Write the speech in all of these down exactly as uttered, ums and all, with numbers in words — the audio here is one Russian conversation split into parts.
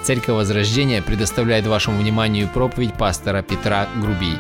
Церковь Возрождения предоставляет вашему вниманию проповедь пастора Петра Грубий.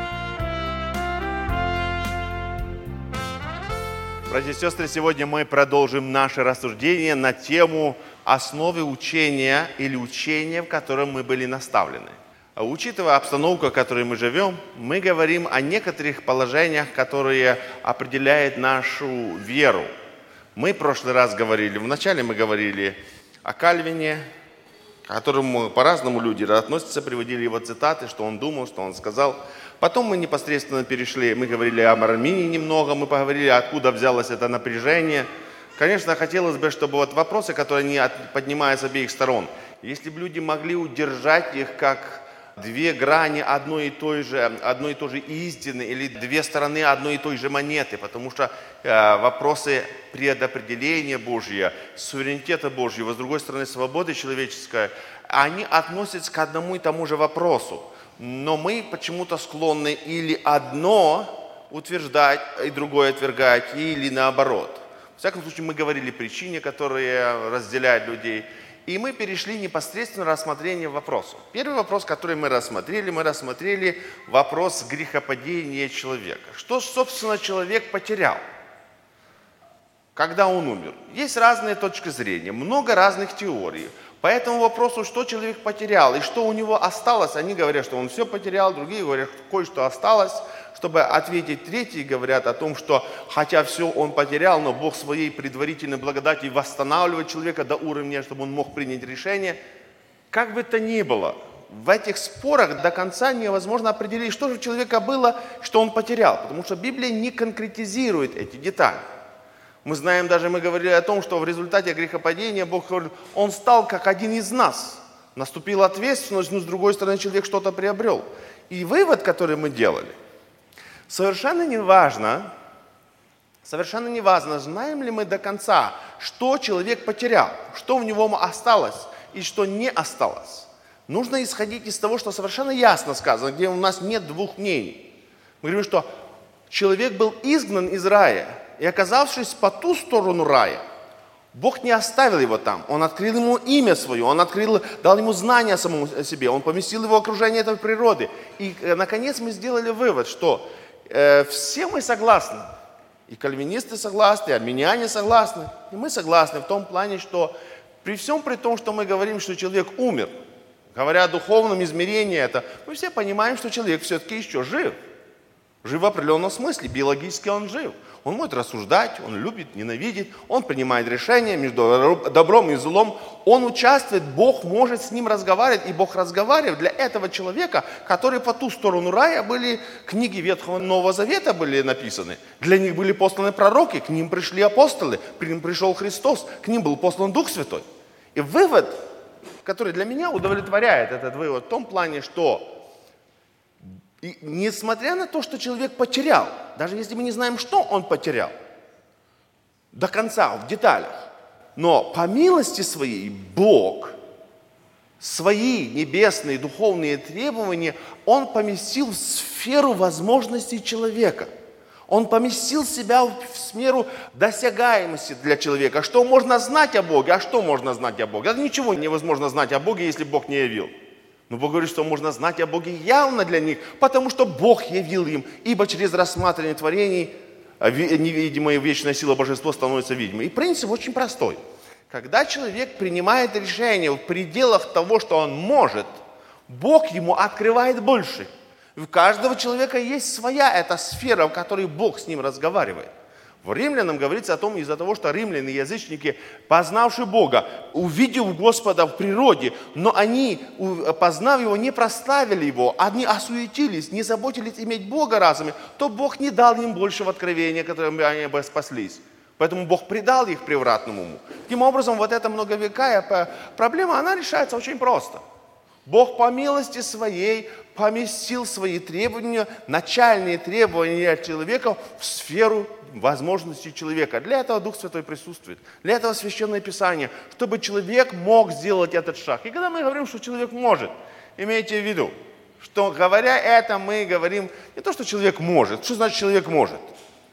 Братья и сестры, сегодня мы продолжим наше рассуждение на тему основы учения или учения, в котором мы были наставлены. Учитывая обстановку, в которой мы живем, мы говорим о некоторых положениях, которые определяют нашу веру. Мы в прошлый раз говорили, вначале мы говорили о Кальвине, к которому по-разному люди относятся, приводили его цитаты, что он думал, что он сказал. Потом мы непосредственно перешли, мы говорили об Арминии немного, мы поговорили, откуда взялось это напряжение. Конечно, хотелось бы, чтобы вот вопросы, которые они поднимают с обеих сторон, если бы люди могли удержать их как две грани одной и той же, одной и той же истины или две стороны одной и той же монеты, потому что э, вопросы предопределения Божьего, суверенитета Божьего, с другой стороны свободы человеческой, они относятся к одному и тому же вопросу. Но мы почему-то склонны или одно утверждать и другое отвергать, или наоборот. В всяком случае, мы говорили о причине, которая разделяет людей. И мы перешли непосредственно на рассмотрение вопросов. Первый вопрос, который мы рассмотрели, мы рассмотрели вопрос грехопадения человека. Что, собственно, человек потерял, когда он умер? Есть разные точки зрения, много разных теорий. По этому вопросу, что человек потерял и что у него осталось, они говорят, что он все потерял, другие говорят, что кое-что осталось. Чтобы ответить, третьи говорят о том, что хотя все он потерял, но Бог своей предварительной благодати восстанавливает человека до уровня, чтобы он мог принять решение. Как бы то ни было, в этих спорах до конца невозможно определить, что же у человека было, что он потерял, потому что Библия не конкретизирует эти детали. Мы знаем, даже мы говорили о том, что в результате грехопадения Бог говорит, он стал как один из нас. Наступила ответственность, но с другой стороны человек что-то приобрел. И вывод, который мы делали, совершенно не важно, совершенно не важно, знаем ли мы до конца, что человек потерял, что в него осталось и что не осталось. Нужно исходить из того, что совершенно ясно сказано, где у нас нет двух мнений. Мы говорим, что человек был изгнан из рая, и оказавшись по ту сторону рая, Бог не оставил его там. Он открыл ему имя свое, он открыл, дал ему знания о самому себе, он поместил его в окружение этой природы. И, наконец, мы сделали вывод, что э, все мы согласны. И кальвинисты согласны, и армяне согласны. И мы согласны в том плане, что при всем при том, что мы говорим, что человек умер, говоря о духовном измерении, это, мы все понимаем, что человек все-таки еще жив. Жив в определенном смысле, биологически он жив. Он может рассуждать, он любит, ненавидит, он принимает решения между добром и злом. Он участвует, Бог может с ним разговаривать, и Бог разговаривает для этого человека, который по ту сторону рая были, книги Ветхого и Нового Завета были написаны. Для них были посланы пророки, к ним пришли апостолы, к ним пришел Христос, к ним был послан Дух Святой. И вывод, который для меня удовлетворяет этот вывод в том плане, что и несмотря на то, что человек потерял, даже если мы не знаем, что он потерял, до конца, в деталях, но по милости своей Бог свои небесные духовные требования, Он поместил в сферу возможностей человека. Он поместил себя в сферу досягаемости для человека. Что можно знать о Боге, а что можно знать о Боге? Это ничего невозможно знать о Боге, если Бог не явил. Но Бог говорит, что можно знать о Боге явно для них, потому что Бог явил им, ибо через рассматривание творений невидимая вечная сила божества становится видимой. И принцип очень простой. Когда человек принимает решение в пределах того, что он может, Бог ему открывает больше. У каждого человека есть своя эта сфера, в которой Бог с ним разговаривает. В Римлянам говорится о том, из-за того, что римляне, язычники, познавшие Бога, увидев Господа в природе, но они, познав Его, не прославили Его, они осуетились, не заботились иметь Бога разуме, то Бог не дал им большего откровения, которым они бы спаслись. Поэтому Бог предал их превратному уму. Таким образом, вот эта многовековая проблема, она решается очень просто. Бог по милости своей поместил свои требования, начальные требования человека в сферу возможностей человека. Для этого Дух Святой присутствует. Для этого Священное Писание, чтобы человек мог сделать этот шаг. И когда мы говорим, что человек может, имейте в виду, что говоря это, мы говорим не то, что человек может. Что значит человек может?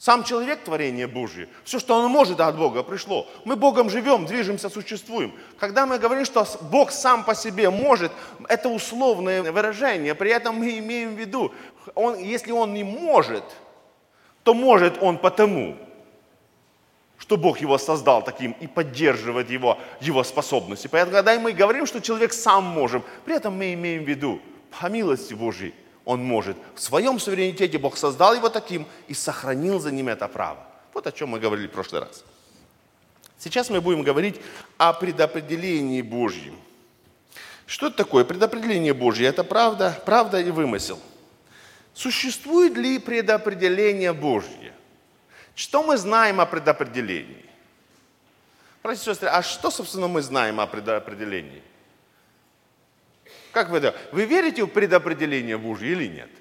Сам человек – творение Божье. Все, что он может, от Бога пришло. Мы Богом живем, движемся, существуем. Когда мы говорим, что Бог сам по себе может, это условное выражение. При этом мы имеем в виду, он, если Он не может, то может Он потому, что Бог его создал таким и поддерживает его, его способности. Поэтому, когда мы говорим, что человек сам может, при этом мы имеем в виду, по милости Божьей, он может. В своем суверенитете Бог создал его таким и сохранил за ним это право. Вот о чем мы говорили в прошлый раз. Сейчас мы будем говорить о предопределении Божьем. Что это такое? Предопределение Божье – это правда, правда и вымысел. Существует ли предопределение Божье? Что мы знаем о предопределении? Братья и сестры, а что, собственно, мы знаем о предопределении? Как вы это? Вы верите в предопределение Божье или нет?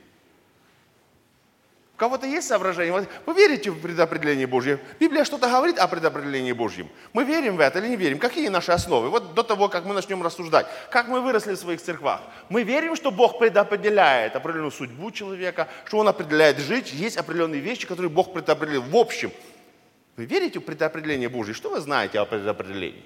У кого-то есть соображение? Вы верите в предопределение Божье? Библия что-то говорит о предопределении Божьем. Мы верим в это или не верим? Какие наши основы? Вот до того, как мы начнем рассуждать. Как мы выросли в своих церквах. Мы верим, что Бог предопределяет определенную судьбу человека, что Он определяет жить. Есть определенные вещи, которые Бог предопределил. В общем, вы верите в предопределение Божье? Что вы знаете о предопределении?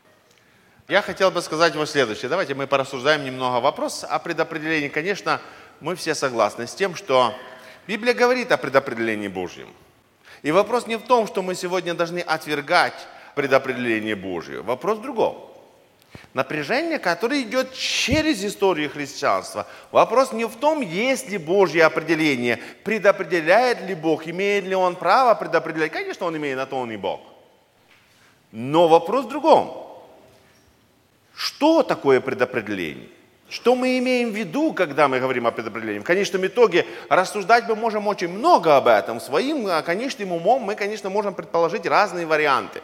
Я хотел бы сказать вам следующее. Давайте мы порассуждаем немного. Вопрос о предопределении. Конечно, мы все согласны с тем, что Библия говорит о предопределении Божьем. И вопрос не в том, что мы сегодня должны отвергать предопределение Божье. Вопрос в другом. Напряжение, которое идет через историю христианства. Вопрос не в том, есть ли Божье определение, предопределяет ли Бог, имеет ли Он право предопределять. Конечно, Он имеет, на то Он и Бог. Но вопрос в другом. Что такое предопределение? Что мы имеем в виду, когда мы говорим о предопределении? В конечном итоге рассуждать мы можем очень много об этом. Своим конечным умом мы, конечно, можем предположить разные варианты.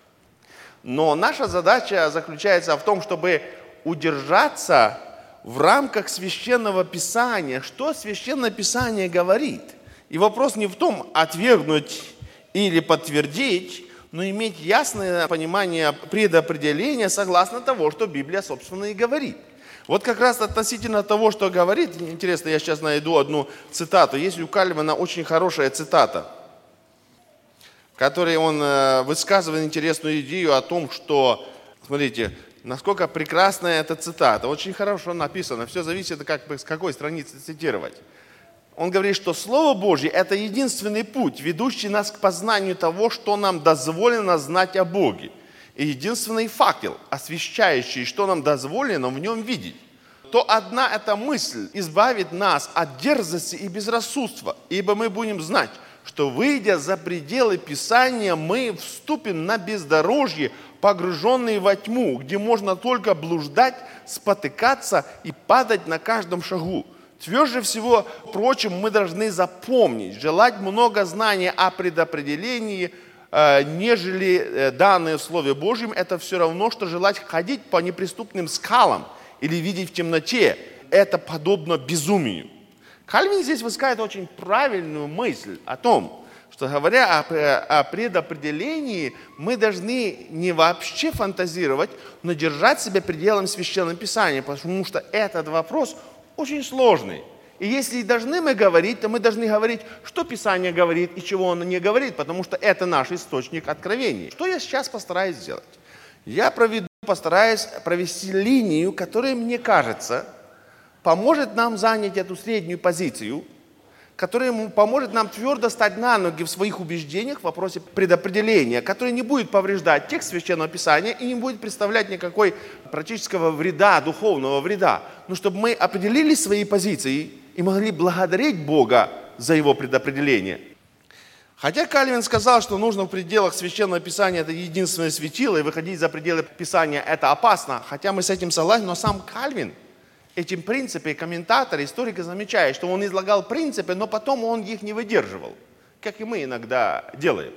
Но наша задача заключается в том, чтобы удержаться в рамках Священного Писания. Что Священное Писание говорит? И вопрос не в том, отвергнуть или подтвердить, но иметь ясное понимание предопределения согласно того, что Библия, собственно, и говорит. Вот как раз относительно того, что говорит, интересно, я сейчас найду одну цитату. Есть у Кальвина очень хорошая цитата, в которой он высказывает интересную идею о том, что, смотрите, насколько прекрасная эта цитата. Очень хорошо написано, все зависит, как, с какой страницы цитировать. Он говорит, что Слово Божье – это единственный путь, ведущий нас к познанию того, что нам дозволено знать о Боге. И единственный факел, освещающий, что нам дозволено в нем видеть. То одна эта мысль избавит нас от дерзости и безрассудства, ибо мы будем знать, что, выйдя за пределы Писания, мы вступим на бездорожье, погруженные во тьму, где можно только блуждать, спотыкаться и падать на каждом шагу. Тверже всего прочим мы должны запомнить, желать много знаний о предопределении, э, нежели э, данные в Слове Божьем, это все равно, что желать ходить по неприступным скалам или видеть в темноте. Это подобно безумию. Кальвин здесь высказывает очень правильную мысль о том, что, говоря о, о предопределении, мы должны не вообще фантазировать, но держать себя пределом Священного Писания, потому что этот вопрос очень сложный. И если должны мы говорить, то мы должны говорить, что Писание говорит и чего оно не говорит, потому что это наш источник откровений. Что я сейчас постараюсь сделать? Я проведу, постараюсь провести линию, которая, мне кажется, поможет нам занять эту среднюю позицию, которая поможет нам твердо стать на ноги в своих убеждениях в вопросе предопределения, которая не будет повреждать текст Священного Писания и не будет представлять никакой практического вреда, духовного вреда. Но чтобы мы определили свои позиции и могли благодарить Бога за Его предопределение. Хотя Кальвин сказал, что нужно в пределах Священного Писания это единственное светило, и выходить за пределы Писания это опасно, хотя мы с этим согласны, но сам Кальвин этим принципы, комментаторы, историки замечают, что он излагал принципы, но потом он их не выдерживал, как и мы иногда делаем.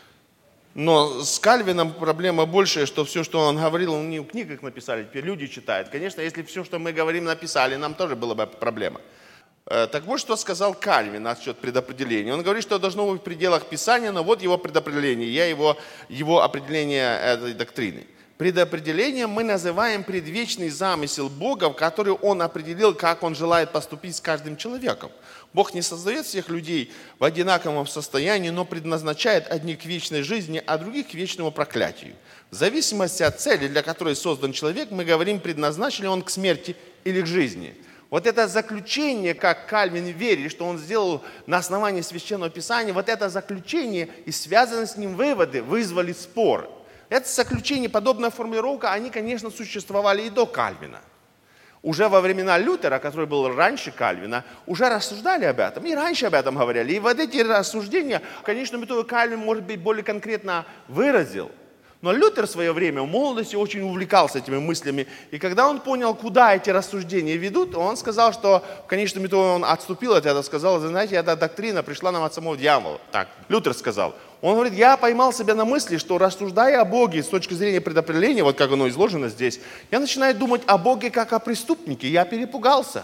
Но с Кальвином проблема большая, что все, что он говорил, он не в книгах написали, теперь люди читают. Конечно, если все, что мы говорим, написали, нам тоже была бы проблема. Так вот, что сказал Кальвин насчет предопределения. Он говорит, что должно быть в пределах Писания, но вот его предопределение, я его, его определение этой доктрины. Предопределением мы называем предвечный замысел Бога, в который Он определил, как Он желает поступить с каждым человеком. Бог не создает всех людей в одинаковом состоянии, но предназначает одних к вечной жизни, а других к вечному проклятию. В зависимости от цели, для которой создан человек, мы говорим, предназначен ли он к смерти или к жизни. Вот это заключение, как Кальвин верит, что он сделал на основании Священного Писания, вот это заключение и связанные с ним выводы вызвали спор. Это заключение, подобная формулировка, они, конечно, существовали и до Кальвина. Уже во времена Лютера, который был раньше Кальвина, уже рассуждали об этом, и раньше об этом говорили. И вот эти рассуждения, в конечном итоге, Кальвин, может быть, более конкретно выразил. Но Лютер в свое время в молодости очень увлекался этими мыслями. И когда он понял, куда эти рассуждения ведут, он сказал, что в конечном итоге он отступил от этого, сказал, знаете, эта доктрина пришла нам от самого дьявола. Так, Лютер сказал. Он говорит, я поймал себя на мысли, что рассуждая о Боге с точки зрения предопределения, вот как оно изложено здесь, я начинаю думать о Боге как о преступнике. Я перепугался.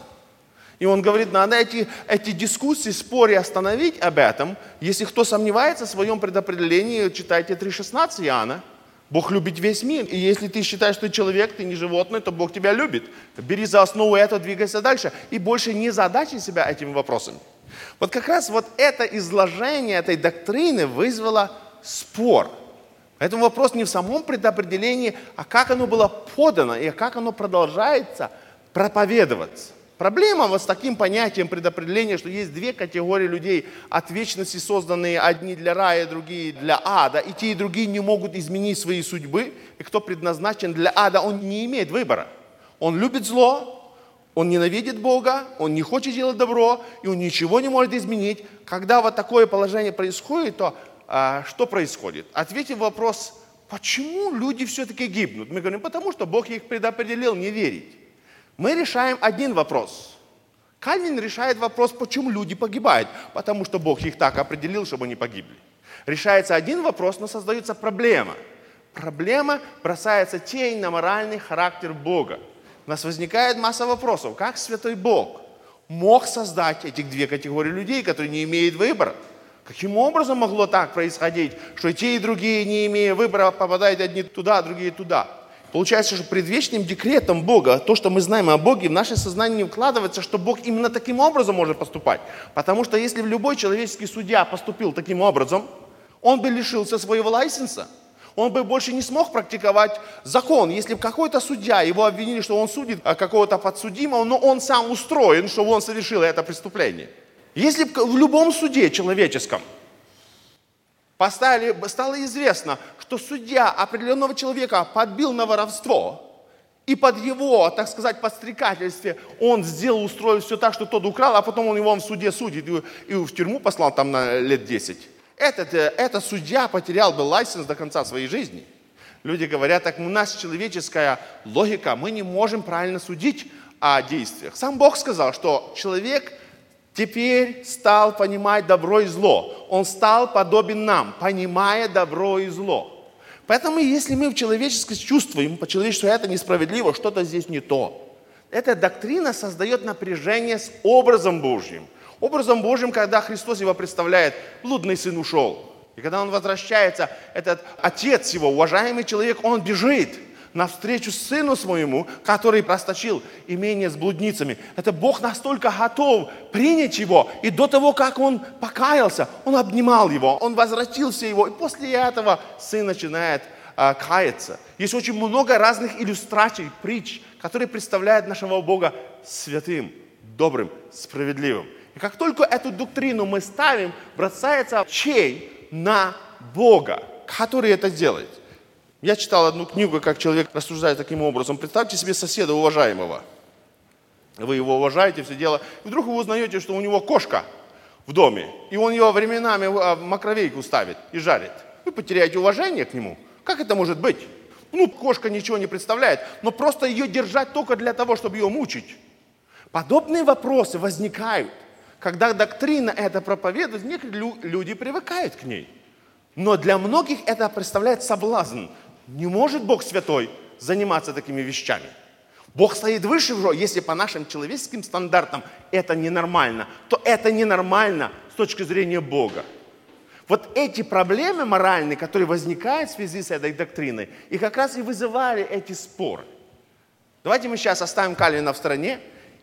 И он говорит, надо эти, эти дискуссии, споры остановить об этом. Если кто сомневается в своем предопределении, читайте три шестнадцать Иоанна. Бог любит весь мир. И если ты считаешь, что ты человек, ты не животное, то Бог тебя любит. Бери за основу этого, двигайся дальше. И больше не задачи себя этими вопросами. Вот как раз вот это изложение этой доктрины вызвало спор. Поэтому вопрос не в самом предопределении, а как оно было подано и как оно продолжается проповедоваться. Проблема вот с таким понятием предопределения, что есть две категории людей от вечности, созданные одни для рая, другие для ада. И те, и другие не могут изменить свои судьбы. И кто предназначен для ада, он не имеет выбора. Он любит зло, он ненавидит Бога, он не хочет делать добро, и он ничего не может изменить. Когда вот такое положение происходит, то а, что происходит? Ответив вопрос, почему люди все-таки гибнут? Мы говорим, потому что Бог их предопределил не верить. Мы решаем один вопрос. Кальвин решает вопрос, почему люди погибают. Потому что Бог их так определил, чтобы они погибли. Решается один вопрос, но создается проблема. Проблема бросается тень на моральный характер Бога. У нас возникает масса вопросов. Как святой Бог мог создать этих две категории людей, которые не имеют выбора? Каким образом могло так происходить, что и те, и другие, не имея выбора, попадают одни туда, другие туда? Получается, что предвечным декретом Бога, то, что мы знаем о Боге, в наше сознание не вкладывается, что Бог именно таким образом может поступать. Потому что если любой человеческий судья поступил таким образом, он бы лишился своего лайсенса. Он бы больше не смог практиковать закон. Если бы какой-то судья, его обвинили, что он судит какого-то подсудимого, но он сам устроен, чтобы он совершил это преступление. Если бы в любом суде человеческом Поставили, стало известно, что судья определенного человека подбил на воровство, и под его, так сказать, подстрекательстве он сделал, устроил все так, что тот украл, а потом он его в суде судит и, и в тюрьму послал там на лет десять. Этот, этот судья потерял бы лайсенс до конца своей жизни. Люди говорят, так у нас человеческая логика, мы не можем правильно судить о действиях. Сам Бог сказал, что человек теперь стал понимать добро и зло. Он стал подобен нам, понимая добро и зло. Поэтому, если мы в человеческом чувствуем, по-человечески это несправедливо, что-то здесь не то. Эта доктрина создает напряжение с образом Божьим. Образом Божьим, когда Христос его представляет, блудный сын ушел. И когда он возвращается, этот отец его, уважаемый человек, он бежит навстречу сыну своему, который расточил имение с блудницами. Это Бог настолько готов принять его. И до того, как он покаялся, он обнимал его, он возвратился его. И после этого сын начинает а, каяться. Есть очень много разных иллюстраций, притч, которые представляют нашего Бога святым, добрым, справедливым. И как только эту доктрину мы ставим, бросается тень на Бога, который это делает. Я читал одну книгу, как человек рассуждает таким образом. Представьте себе соседа уважаемого. Вы его уважаете, все дело. И вдруг вы узнаете, что у него кошка в доме. И он ее временами в макровейку ставит и жарит. Вы потеряете уважение к нему. Как это может быть? Ну, кошка ничего не представляет. Но просто ее держать только для того, чтобы ее мучить. Подобные вопросы возникают. Когда доктрина это проповедует, некоторые люди привыкают к ней. Но для многих это представляет соблазн. Не может Бог святой заниматься такими вещами. Бог стоит выше, если по нашим человеческим стандартам это ненормально, то это ненормально с точки зрения Бога. Вот эти проблемы моральные, которые возникают в связи с этой доктриной, и как раз и вызывали эти споры. Давайте мы сейчас оставим Кальвина в стороне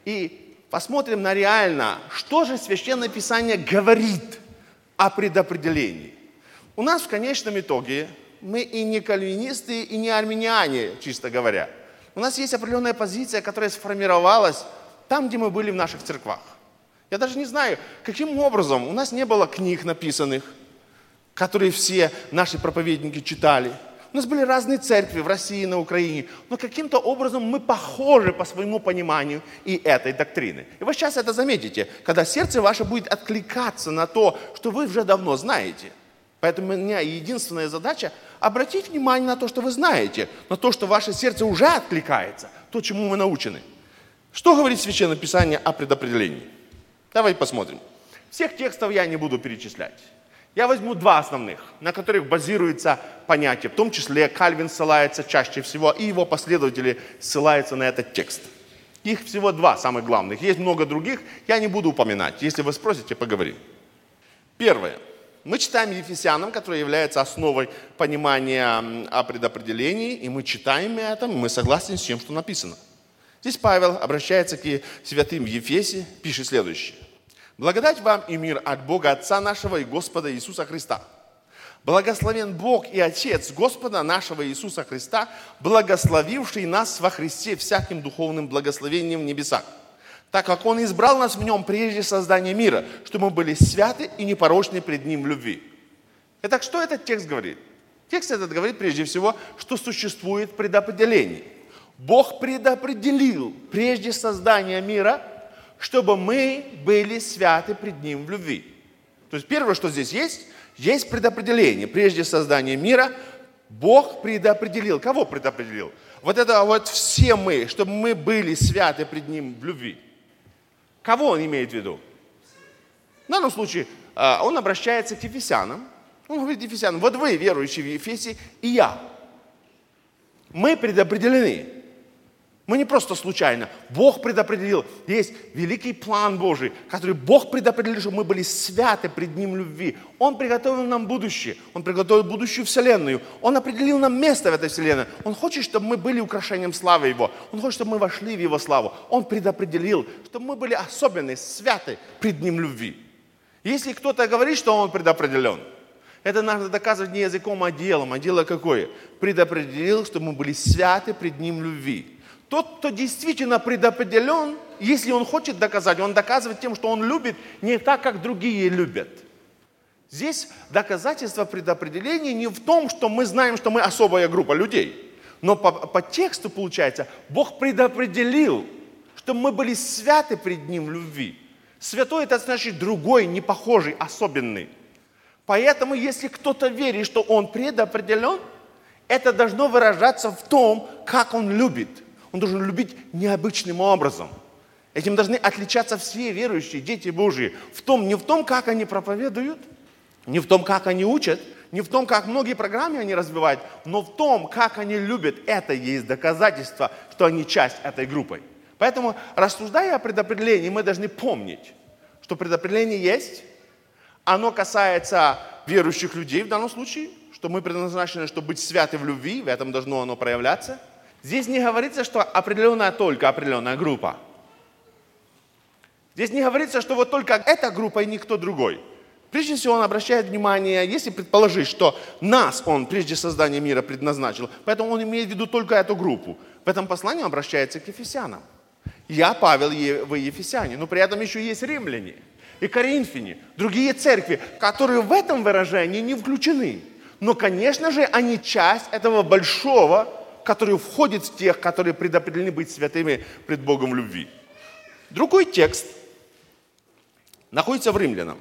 и посмотрим на реально, что же Священное Писание говорит о предопределении. У нас в конечном итоге мы и не кальвинисты, и не армяне, чисто говоря. У нас есть определенная позиция, которая сформировалась там, где мы были в наших церквах. Я даже не знаю, каким образом. У нас не было книг написанных, которые все наши проповедники читали. У нас были разные церкви в России, на Украине. Но каким-то образом мы похожи по своему пониманию и этой доктрины. И вы сейчас это заметите, когда сердце ваше будет откликаться на то, что вы уже давно знаете. Поэтому у меня единственная задача – обратить внимание на то, что вы знаете, на то, что ваше сердце уже откликается, то, чему мы научены. Что говорит Священное Писание о предопределении? Давайте посмотрим. Всех текстов я не буду перечислять. Я возьму два основных, на которых базируется понятие. В том числе Кальвин ссылается чаще всего, и его последователи ссылаются на этот текст. Их всего два самых главных. Есть много других, я не буду упоминать. Если вы спросите, поговорим. Первое. Мы читаем Ефесянам, которое является основой понимания о предопределении, и мы читаем это, и мы согласны с тем, что написано. Здесь Павел обращается к святым в Ефесе, пишет следующее. «Благодать вам и мир от Бога Отца нашего и Господа Иисуса Христа. Благословен Бог и Отец Господа нашего Иисуса Христа, благословивший нас во Христе всяким духовным благословением в небесах, так как Он избрал нас в Нем прежде создания мира, чтобы мы были святы и непорочны пред Ним в любви». Итак, что этот текст говорит? Текст этот говорит прежде всего, что существует предопределение. Бог предопределил прежде создания мира, чтобы мы были святы пред Ним в любви. То есть первое, что здесь есть, есть предопределение. Прежде создания мира Бог предопределил. Кого предопределил? Вот это вот все мы, чтобы мы были святы пред Ним в любви. Кого он имеет в виду? В данном случае он обращается к Ефесянам. Он говорит Ефесянам, вот вы, верующие в Ефесе, и я. Мы предопределены. Мы не просто случайно. Бог предопределил. Есть великий план Божий, который Бог предопределил, чтобы мы были святы пред Ним в любви. Он приготовил нам будущее. Он приготовил будущую вселенную. Он определил нам место в этой вселенной. Он хочет, чтобы мы были украшением славы Его. Он хочет, чтобы мы вошли в Его славу. Он предопределил, чтобы мы были особенные, святы пред Ним в любви. Если кто-то говорит, что Он предопределен, это надо доказывать не языком, а делом. А дело какое? Предопределил, чтобы мы были святы пред Ним в любви. Тот, кто действительно предопределен, если он хочет доказать, он доказывает тем, что он любит не так, как другие любят. Здесь доказательство предопределения не в том, что мы знаем, что мы особая группа людей. Но по, по тексту получается, Бог предопределил, чтобы мы были святы пред Ним в любви. Святой – это значит другой, не похожий, особенный. Поэтому, если кто-то верит, что он предопределен, это должно выражаться в том, как он любит. Он должен любить необычным образом. Этим должны отличаться все верующие, дети Божьи. В том, не в том, как они проповедуют, не в том, как они учат, не в том, как многие программы они развивают, но в том, как они любят. Это есть доказательство, что они часть этой группы. Поэтому, рассуждая о предопределении, мы должны помнить, что предопределение есть. Оно касается верующих людей в данном случае, что мы предназначены, чтобы быть святы в любви, в этом должно оно проявляться. Здесь не говорится, что определенная только определенная группа. Здесь не говорится, что вот только эта группа и никто другой. Прежде всего он обращает внимание, если предположить, что нас он прежде создания мира предназначил, поэтому он имеет в виду только эту группу. В этом послании он обращается к Ефесянам. Я, Павел, вы Ефесяне, но при этом еще есть римляне и коринфяне, другие церкви, которые в этом выражении не включены. Но, конечно же, они часть этого большого, который входит в тех, которые предопределены быть святыми пред Богом в любви. Другой текст находится в Римлянам.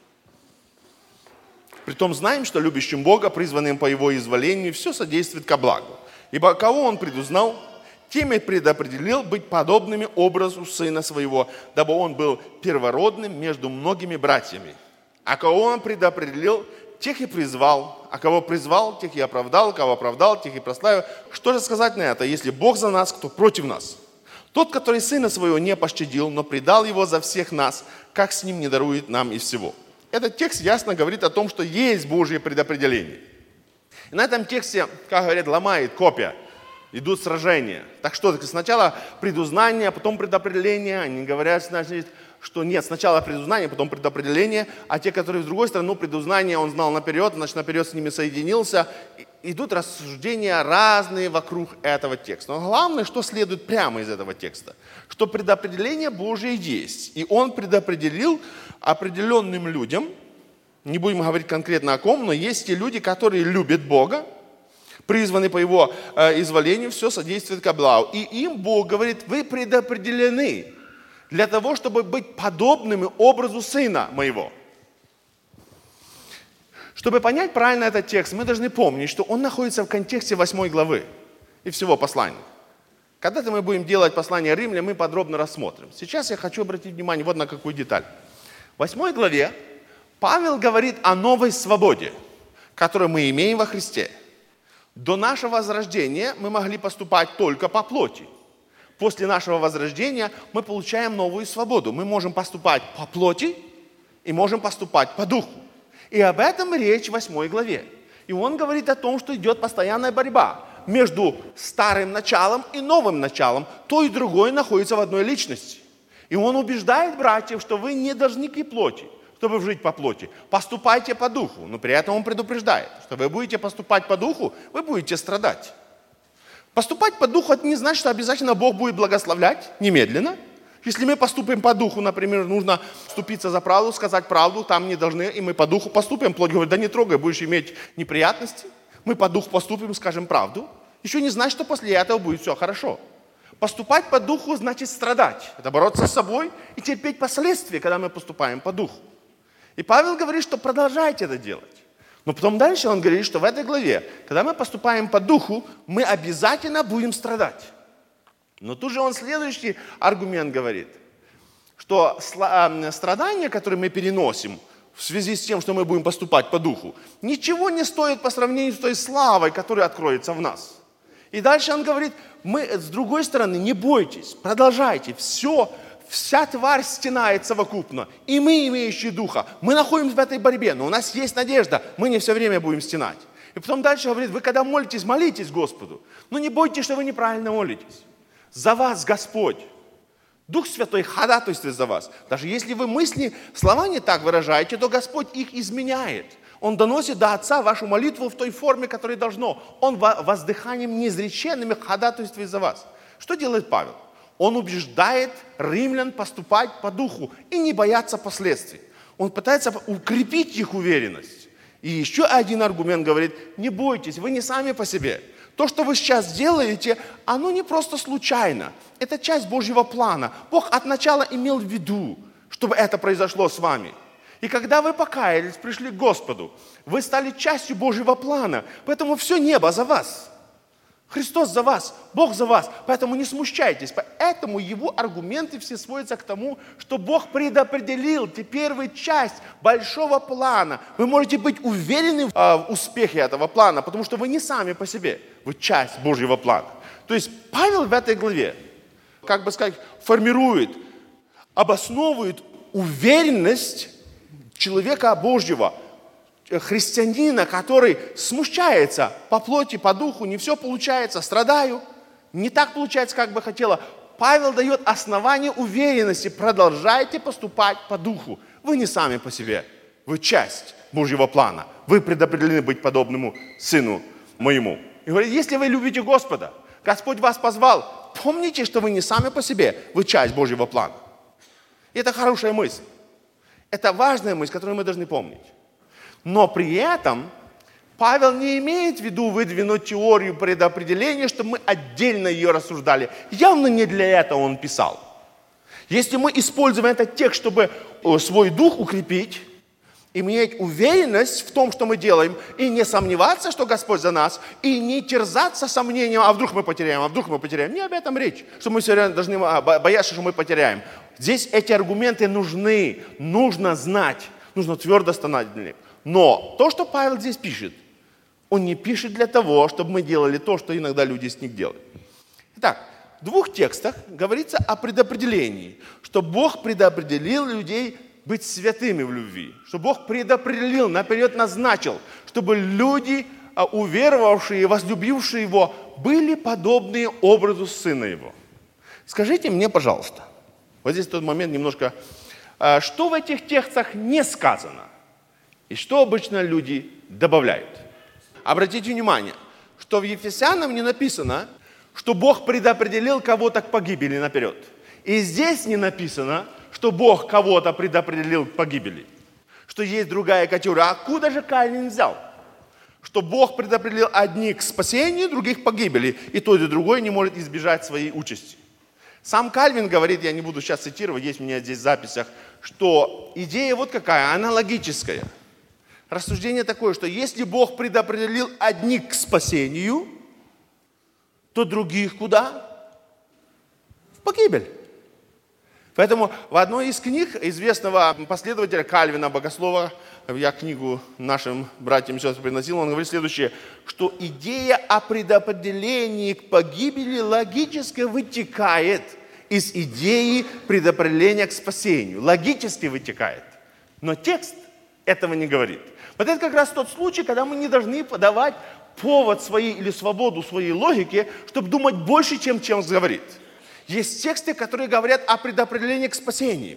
Притом знаем, что любящим Бога, призванным по Его изволению, все содействует ко благу. Ибо кого Он предузнал, тем и предопределил быть подобными образу Сына Своего, дабы Он был первородным между многими братьями. А кого Он предопределил, тех и призвал, а кого призвал, тех и оправдал, кого оправдал, тех и прославил. Что же сказать на это? Если Бог за нас, кто против нас? Тот, который Сына Своего не пощадил, но предал Его за всех нас, как с Ним не дарует нам и всего? Этот текст ясно говорит о том, что есть Божье предопределение. И на этом тексте, как говорят, ломает копья, идут сражения. Так что, сначала предузнание, а потом предопределение. Они говорят, значит, что нет, сначала предузнание, потом предопределение, а те, которые с другой стороны, ну, предузнание он знал наперед, значит, наперед с ними соединился. И идут рассуждения разные вокруг этого текста. Но главное, что следует прямо из этого текста, что предопределение Божие есть. И он предопределил определенным людям, не будем говорить конкретно о ком, но есть те люди, которые любят Бога, призваны по Его э, изволению, все содействует ко благу. И им Бог говорит, вы предопределены для того, чтобы быть подобными образу Сына Моего. Чтобы понять правильно этот текст, мы должны помнить, что он находится в контексте восьмой главы и всего послания. Когда-то мы будем делать послание Римлян, мы подробно рассмотрим. Сейчас я хочу обратить внимание вот на какую деталь. В восьмой главе Павел говорит о новой свободе, которую мы имеем во Христе. До нашего возрождения мы могли поступать только по плоти. После нашего возрождения мы получаем новую свободу. Мы можем поступать по плоти и можем поступать по духу. И об этом речь в восьмой главе. И он говорит о том, что идет постоянная борьба между старым началом и новым началом. То и другое находится в одной личности. И он убеждает братьев, что вы не должники плоти, чтобы жить по плоти. Поступайте по духу. Но при этом он предупреждает, что вы будете поступать по духу, вы будете страдать. Поступать по духу, это не значит, что обязательно Бог будет благословлять немедленно. Если мы поступим по духу, например, нужно вступиться за правду, сказать правду, там не должны, и мы по духу поступим. Плоть говорит, да не трогай, будешь иметь неприятности. Мы по духу поступим, скажем правду. Еще не значит, что после этого будет все хорошо. Поступать по духу значит страдать. Это бороться с собой и терпеть последствия, когда мы поступаем по духу. И Павел говорит, что продолжайте это делать. Но потом дальше он говорит, что в этой главе, когда мы поступаем по духу, мы обязательно будем страдать. Но тут же он следующий аргумент говорит, что страдания, которые мы переносим в связи с тем, что мы будем поступать по духу, ничего не стоит по сравнению с той славой, которая откроется в нас. И дальше он говорит, мы с другой стороны, не бойтесь, продолжайте, все. Вся тварь стенает совокупно, и мы, имеющие духа, мы находимся в этой борьбе, но у нас есть надежда, мы не все время будем стенать. И потом дальше говорит, вы когда молитесь, молитесь Господу, но не бойтесь, что вы неправильно молитесь. За вас Господь, Дух Святой ходатайствует за вас. Даже если вы мысли, слова не так выражаете, то Господь их изменяет. Он доносит до Отца вашу молитву в той форме, которой должно. Он воздыханием неизреченными ходатайствует за вас. Что делает Павел? Он убеждает римлян поступать по духу и не бояться последствий. Он пытается укрепить их уверенность. И еще один аргумент говорит, не бойтесь, вы не сами по себе. То, что вы сейчас делаете, оно не просто случайно. Это часть Божьего плана. Бог от начала имел в виду, чтобы это произошло с вами. И когда вы покаялись, пришли к Господу, вы стали частью Божьего плана. Поэтому все небо за вас. Христос за вас, Бог за вас, поэтому не смущайтесь. Поэтому его аргументы все сводятся к тому, что Бог предопределил, теперь вы часть большого плана. Вы можете быть уверены в успехе этого плана, потому что вы не сами по себе, вы часть Божьего плана. То есть Павел в этой главе, как бы сказать, формирует, обосновывает уверенность человека Божьего, христианина, который смущается по плоти, по духу, не все получается, страдаю, не так получается, как бы хотела. Павел дает основание уверенности, продолжайте поступать по духу. Вы не сами по себе, вы часть Божьего плана, вы предопределены быть подобному Сыну Моему. И говорит, если вы любите Господа, Господь вас позвал, помните, что вы не сами по себе, вы часть Божьего плана. И это хорошая мысль, это важная мысль, которую мы должны помнить. Но при этом Павел не имеет в виду выдвинуть теорию предопределения, чтобы мы отдельно ее рассуждали. Явно не для этого он писал. Если мы используем этот текст, чтобы свой дух укрепить, иметь уверенность в том, что мы делаем, и не сомневаться, что Господь за нас, и не терзаться сомнением, а вдруг мы потеряем, а вдруг мы потеряем. Не об этом речь, что мы все время должны бояться, что мы потеряем. Здесь эти аргументы нужны, нужно знать, нужно твердо стоять для них. Но то, что Павел здесь пишет, он не пишет для того, чтобы мы делали то, что иногда люди с них делают. Итак, в двух текстах говорится о предопределении, что Бог предопределил людей быть святыми в любви, что Бог предопределил, наперед назначил, чтобы люди, уверовавшие, возлюбившие Его, были подобны образу Сына Его. Скажите мне, пожалуйста, вот здесь тот момент немножко, что в этих текстах не сказано и что обычно люди добавляют. Обратите внимание, что в Ефесянам не написано, что Бог предопределил кого-то к погибели наперед. И здесь не написано, что Бог кого-то предопределил к погибели. Что есть другая категория. А откуда же Кальвин взял? Что Бог предопределил одних к спасению, других к погибели. И тот, и другой не может избежать своей участи. Сам Кальвин говорит, я не буду сейчас цитировать, есть у меня здесь в записях, что идея вот какая, она логическая. Рассуждение такое, что если Бог предопределил одних к спасению, то других куда? В погибель. Поэтому в одной из книг известного последователя Кальвина, богослова, я книгу нашим братьям сейчас приносил, он говорит следующее, что идея о предопределении к погибели логически вытекает из идеи предопределения к спасению. Логически вытекает. Но текст этого не говорит. Вот это как раз тот случай, когда мы не должны подавать повод своей или свободу своей логике, чтобы думать больше, чем чем говорит. Есть тексты, которые говорят о предопределении к спасению.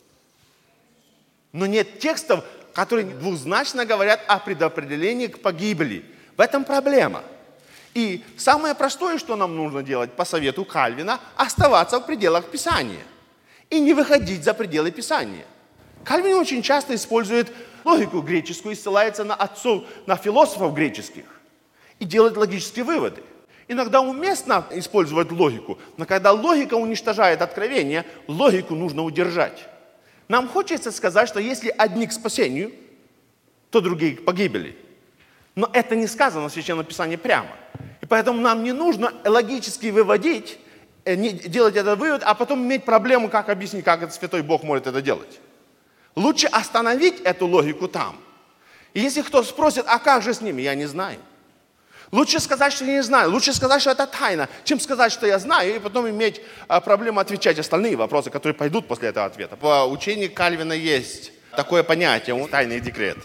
Но нет текстов, которые двузначно говорят о предопределении к погибели. В этом проблема. И самое простое, что нам нужно делать по совету Кальвина, оставаться в пределах Писания. И не выходить за пределы Писания. Кальвин очень часто использует логику греческую и ссылается на отцов, на философов греческих. И делает логические выводы. Иногда уместно использовать логику, но когда логика уничтожает откровение, логику нужно удержать. Нам хочется сказать, что если одни к спасению, то другие к погибели. Но это не сказано в Священном Писании прямо. И поэтому нам не нужно логически выводить, делать этот вывод, а потом иметь проблему, как объяснить, как этот святой Бог может это делать. Лучше остановить эту логику там. И если кто спросит, а как же с ними, я не знаю. Лучше сказать, что я не знаю, лучше сказать, что это тайна, чем сказать, что я знаю, и потом иметь а, проблему отвечать остальные вопросы, которые пойдут после этого ответа. По учению Кальвина есть такое понятие, тайный декрет.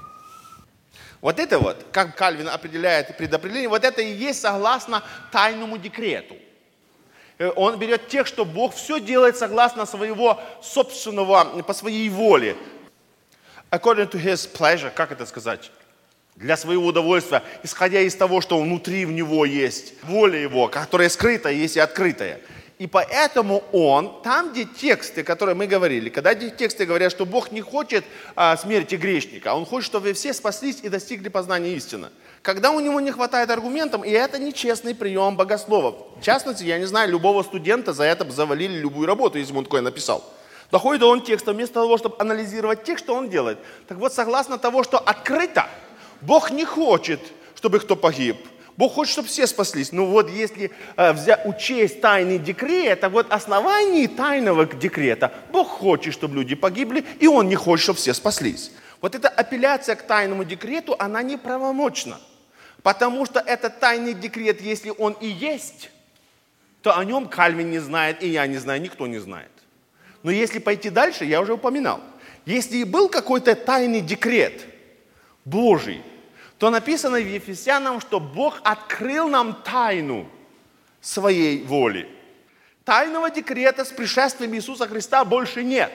Вот это вот, как Кальвин определяет предопределение, вот это и есть согласно тайному декрету. Он берет тех, что Бог все делает согласно своего собственного, по своей воле. According to his pleasure, как это сказать? Для своего удовольствия, исходя из того, что внутри в него есть, воля его, которая скрытая, есть и открытая. И поэтому он, там, где тексты, которые мы говорили, когда эти тексты говорят, что Бог не хочет а, смерти грешника, Он хочет, чтобы все спаслись и достигли познания истины. Когда у него не хватает аргументов, и это нечестный прием богословов. В частности, я не знаю, любого студента за это бы завалили любую работу, если бы он такое написал. Доходит он текстом, вместо того, чтобы анализировать текст, что он делает. Так вот, согласно того, что открыто, Бог не хочет, чтобы кто погиб. Бог хочет, чтобы все спаслись. Но вот если э, взять, учесть тайный декрет, а вот основание тайного декрета, Бог хочет, чтобы люди погибли, и Он не хочет, чтобы все спаслись. Вот эта апелляция к тайному декрету, она неправомочна. Потому что этот тайный декрет, если он и есть, то о нем Кальвин не знает, и я не знаю, никто не знает. Но если пойти дальше, я уже упоминал. Если и был какой-то тайный декрет Божий, то написано в Ефесянам, что Бог открыл нам тайну своей воли. Тайного декрета с пришествием Иисуса Христа больше нет.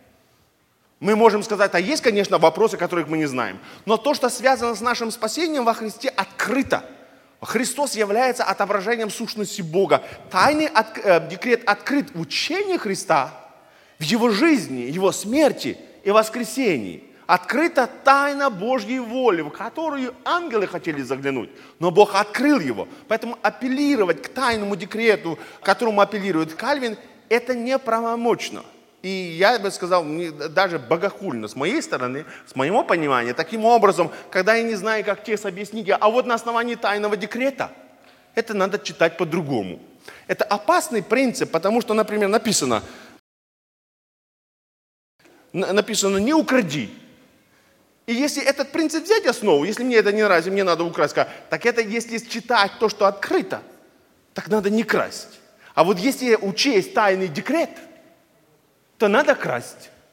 Мы можем сказать, а есть, конечно, вопросы, которых мы не знаем. Но то, что связано с нашим спасением во Христе, открыто. Христос является отображением сущности Бога. Тайный от, э, декрет открыт в учении Христа, в Его жизни, Его смерти и воскресении. Открыта тайна Божьей воли, в которую ангелы хотели заглянуть, но Бог открыл его. Поэтому апеллировать к тайному декрету, к которому апеллирует Кальвин, это неправомочно. И я бы сказал, даже богохульно с моей стороны, с моего понимания, таким образом, когда я не знаю, как текст объяснить, а вот на основании тайного декрета, это надо читать по-другому. Это опасный принцип, потому что, например, написано, написано «не укради». И если этот принцип взять основу, если мне это не нравится, мне надо украсть, так это если читать то, что открыто, так надо не красть. А вот если учесть тайный декрет, то надо красть.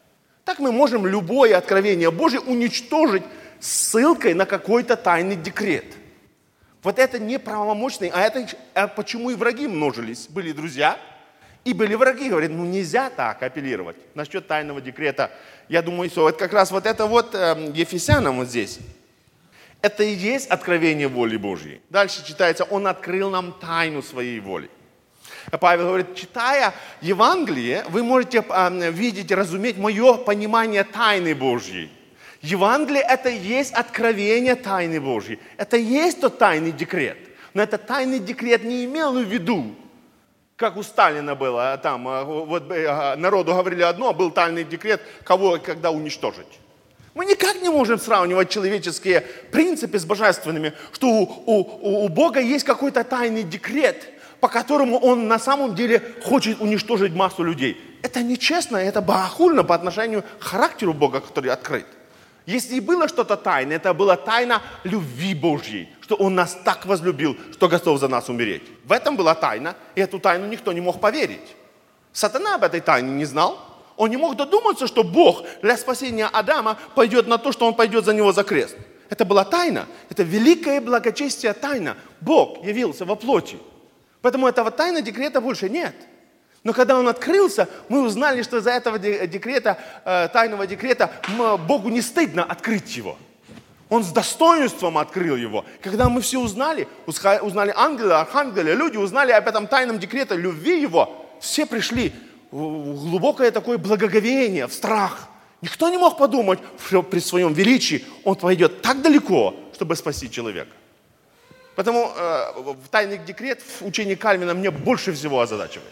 Так мы можем любое откровение Божие уничтожить ссылкой на какой-то тайный декрет. Вот это неправомочный, а это а почему и враги множились. Были друзья и были враги. Говорят, ну нельзя так апеллировать насчет тайного декрета. Я думаю, что вот как раз вот это вот э, Ефесянам вот здесь. Это и есть откровение воли Божьей. Дальше читается, Он открыл нам тайну своей воли. Павел говорит, читая Евангелие, вы можете э, видеть, разуметь мое понимание тайны Божьей. Евангелие – это и есть откровение тайны Божьей. Это и есть тот тайный декрет. Но этот тайный декрет не имел в виду, как у Сталина было, там вот, народу говорили одно, а был тайный декрет, кого и когда уничтожить. Мы никак не можем сравнивать человеческие принципы с божественными, что у, у, у Бога есть какой-то тайный декрет, по которому Он на самом деле хочет уничтожить массу людей. Это нечестно, это богохульно по отношению к характеру Бога, который открыт. Если и было что-то тайное, это была тайна любви Божьей, что Он нас так возлюбил, что готов за нас умереть. В этом была тайна, и эту тайну никто не мог поверить. Сатана об этой тайне не знал. Он не мог додуматься, что Бог для спасения Адама пойдет на то, что Он пойдет за него за крест. Это была тайна, это великое благочестие тайна. Бог явился во плоти. Поэтому этого тайны декрета больше нет. Но когда он открылся, мы узнали, что из-за этого декрета, тайного декрета, Богу не стыдно открыть его. Он с достоинством открыл его. Когда мы все узнали, узнали ангелы, архангелы, люди узнали об этом тайном декрете любви его, все пришли в глубокое такое благоговение, в страх. Никто не мог подумать, что при своем величии он пойдет так далеко, чтобы спасти человека. Поэтому э, тайный декрет в учении Кальвина мне больше всего озадачивает.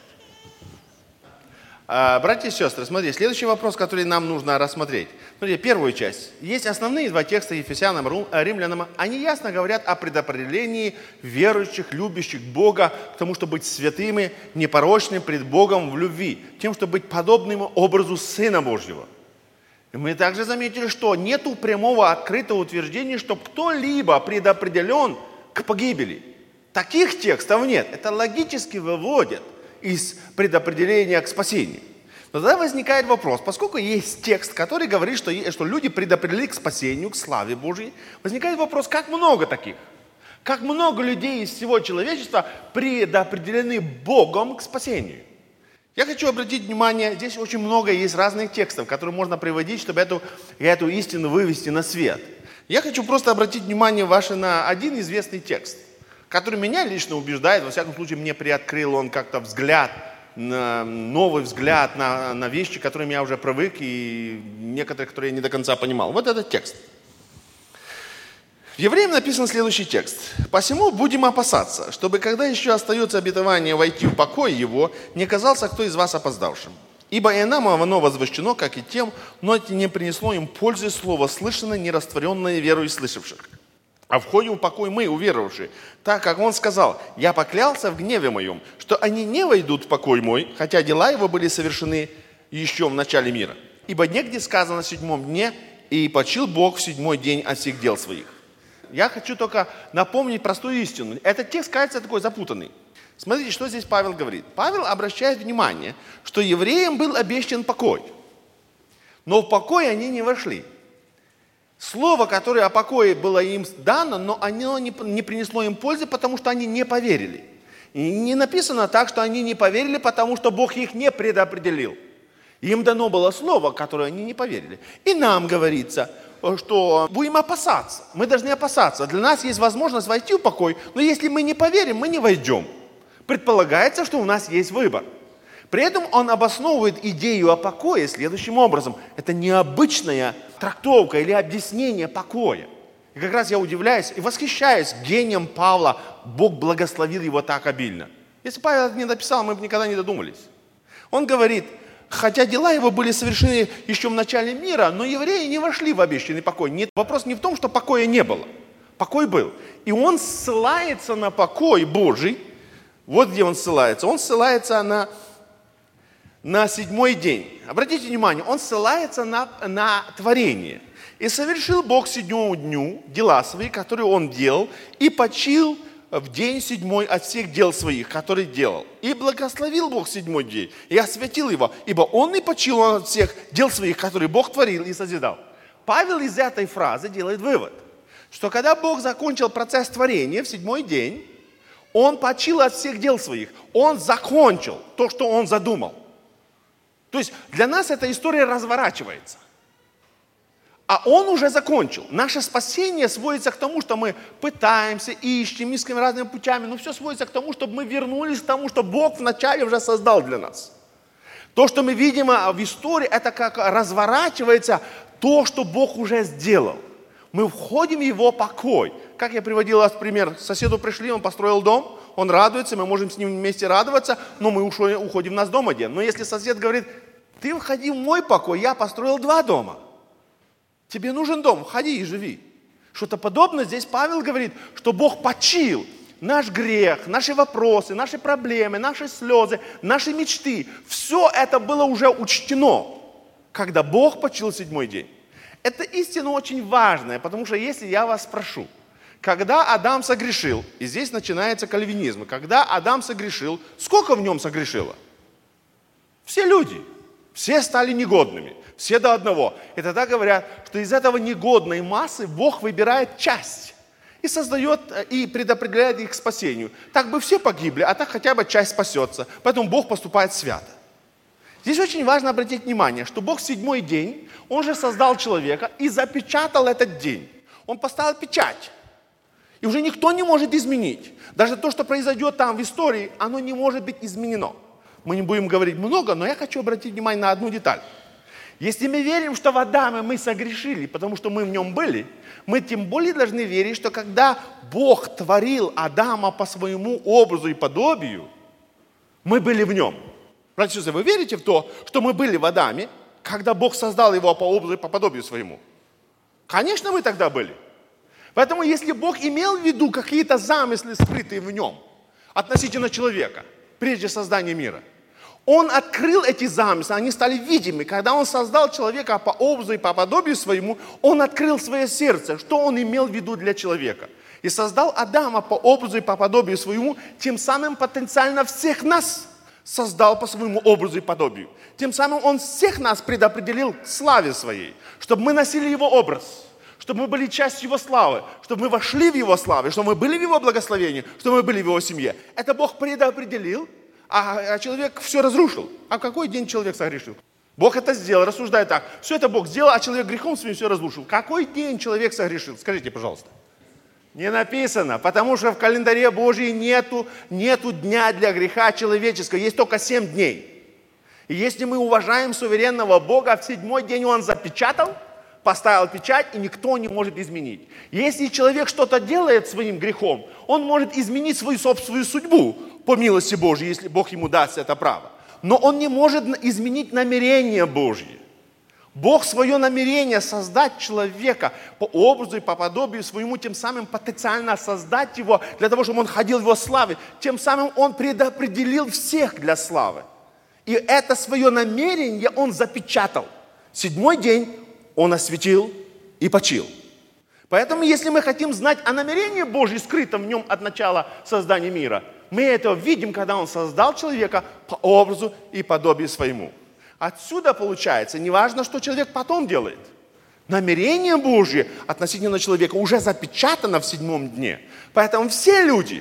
Э, братья и сестры, смотрите, следующий вопрос, который нам нужно рассмотреть. Смотрите, первую часть. Есть основные два текста Ефесянам, Римлянам. Они ясно говорят о предопределении верующих, любящих Бога к тому, чтобы быть святыми, непорочными пред Богом в любви, тем, чтобы быть подобным образу Сына Божьего. И мы также заметили, что нету прямого открытого утверждения, что кто-либо предопределен к погибели. Таких текстов нет. Это логически выводит из предопределения к спасению. Но тогда возникает вопрос, поскольку есть текст, который говорит, что, что люди предопределены к спасению, к славе Божьей, возникает вопрос, как много таких? Как много людей из всего человечества предопределены Богом к спасению? Я хочу обратить внимание, здесь очень много есть разных текстов, которые можно приводить, чтобы эту, эту истину вывести на свет. Я хочу просто обратить внимание ваше на один известный текст, который меня лично убеждает, во всяком случае мне приоткрыл он как-то взгляд, на, новый взгляд на, на вещи, к которым я уже привык и некоторые, которые я не до конца понимал. Вот этот текст. В Евреям написан следующий текст. «Посему будем опасаться, чтобы, когда еще остается обетование войти в покой его, не казался кто из вас опоздавшим. Ибо и нам оно возвещено, как и тем, но это не принесло им пользы слово слышанное, не растворенное верою слышавших. А входим в покой мы, уверовавшие, так как он сказал, я поклялся в гневе моем, что они не войдут в покой мой, хотя дела его были совершены еще в начале мира. Ибо негде сказано в седьмом дне, и почил Бог в седьмой день от всех дел своих». Я хочу только напомнить простую истину. Этот текст, кажется, такой запутанный. Смотрите, что здесь Павел говорит. Павел обращает внимание, что евреям был обещан покой. Но в покой они не вошли. Слово, которое о покое было им дано, но оно не принесло им пользы, потому что они не поверили. И не написано так, что они не поверили, потому что Бог их не предопределил. Им дано было слово, которое они не поверили. И нам говорится, что будем опасаться. Мы должны опасаться. Для нас есть возможность войти в покой, но если мы не поверим, мы не войдем. Предполагается, что у нас есть выбор. При этом он обосновывает идею о покое следующим образом. Это необычная трактовка или объяснение покоя. И как раз я удивляюсь и восхищаюсь гением Павла. Бог благословил его так обильно. Если Павел это не написал, мы бы никогда не додумались. Он говорит, хотя дела его были совершены еще в начале мира, но евреи не вошли в обещанный покой. Нет, вопрос не в том, что покоя не было. Покой был. И он ссылается на покой Божий. Вот где он ссылается. Он ссылается на, на седьмой день. Обратите внимание, он ссылается на, на творение. «И совершил Бог седьмому дню дела свои, которые он делал, и почил в день седьмой от всех дел своих, которые делал. И благословил Бог седьмой день, и освятил его, ибо он и почил от всех дел своих, которые Бог творил и созидал. Павел из этой фразы делает вывод, что когда Бог закончил процесс творения в седьмой день, он почил от всех дел своих. Он закончил то, что он задумал. То есть для нас эта история разворачивается. А он уже закончил. Наше спасение сводится к тому, что мы пытаемся, ищем, искаем разными путями. Но все сводится к тому, чтобы мы вернулись к тому, что Бог вначале уже создал для нас. То, что мы видим в истории, это как разворачивается то, что Бог уже сделал. Мы входим в Его покой. Как я приводил вас в пример. К соседу пришли, он построил дом, он радуется, мы можем с ним вместе радоваться, но мы уходим в наш дом один. Но если сосед говорит, ты входи в мой покой, я построил два дома. Тебе нужен дом, входи и живи. Что-то подобное здесь Павел говорит, что Бог почил наш грех, наши вопросы, наши проблемы, наши слезы, наши мечты. Все это было уже учтено, когда Бог почил седьмой день. Эта истина очень важная, потому что если я вас спрошу, когда Адам согрешил, и здесь начинается кальвинизм, когда Адам согрешил, сколько в нем согрешило? Все люди, все стали негодными, все до одного. И тогда говорят, что из этого негодной массы Бог выбирает часть и создает, и предопределяет их к спасению. Так бы все погибли, а так хотя бы часть спасется. Поэтому Бог поступает свято. Здесь очень важно обратить внимание, что Бог в седьмой день, Он же создал человека и запечатал этот день. Он поставил печать. И уже никто не может изменить. Даже то, что произойдет там в истории, оно не может быть изменено. Мы не будем говорить много, но я хочу обратить внимание на одну деталь. Если мы верим, что в Адаме мы согрешили, потому что мы в нем были, мы тем более должны верить, что когда Бог творил Адама по своему образу и подобию, мы были в нем. Братья и сестры, вы верите в то, что мы были в Адаме, когда Бог создал его по образу и по подобию своему? Конечно, мы тогда были. Поэтому, если Бог имел в виду какие-то замыслы, скрытые в нем, относительно человека, прежде создания мира, Он открыл эти замыслы, они стали видимы. Когда Он создал человека по образу и по подобию своему, Он открыл свое сердце, что Он имел в виду для человека. И создал Адама по образу и по подобию своему, тем самым потенциально всех нас создал по своему образу и подобию. Тем самым Он всех нас предопределил к славе Своей, чтобы мы носили Его образ, чтобы мы были частью Его славы, чтобы мы вошли в Его славу, чтобы мы были в Его благословении, чтобы мы были в Его семье. Это Бог предопределил, а, а человек все разрушил. А в какой день человек согрешил? Бог это сделал, рассуждает так. Все это Бог сделал, а человек грехом своим все разрушил. Какой день человек согрешил? Скажите, пожалуйста. Не написано, потому что в календаре Божьем нету, нету дня для греха человеческого, есть только семь дней. И если мы уважаем суверенного Бога, в седьмой день Он запечатал, поставил печать, и никто не может изменить. Если человек что-то делает своим грехом, он может изменить свою собственную судьбу по милости Божьей, если Бог ему даст это право. Но он не может изменить намерение Божье. Бог свое намерение создать человека по образу и по подобию своему, тем самым потенциально создать его для того, чтобы он ходил в его славе, тем самым он предопределил всех для славы. И это свое намерение он запечатал. Седьмой день он осветил и почил. Поэтому, если мы хотим знать о намерении Божьем, скрытом в нем от начала создания мира, мы это видим, когда Он создал человека по образу и подобию своему. Отсюда получается, неважно, что человек потом делает. Намерение Божье относительно человека уже запечатано в седьмом дне. Поэтому все люди,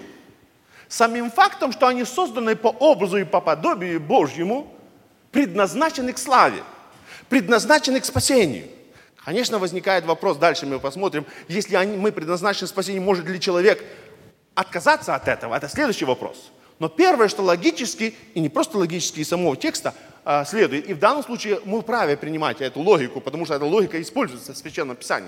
самим фактом, что они созданы по образу и по подобию Божьему, предназначены к славе, предназначены к спасению. Конечно, возникает вопрос, дальше мы посмотрим, если они, мы предназначены к спасению, может ли человек отказаться от этого? Это следующий вопрос. Но первое, что логически, и не просто логически из самого текста, а, следует, и в данном случае мы вправе принимать эту логику, потому что эта логика используется в Священном Писании.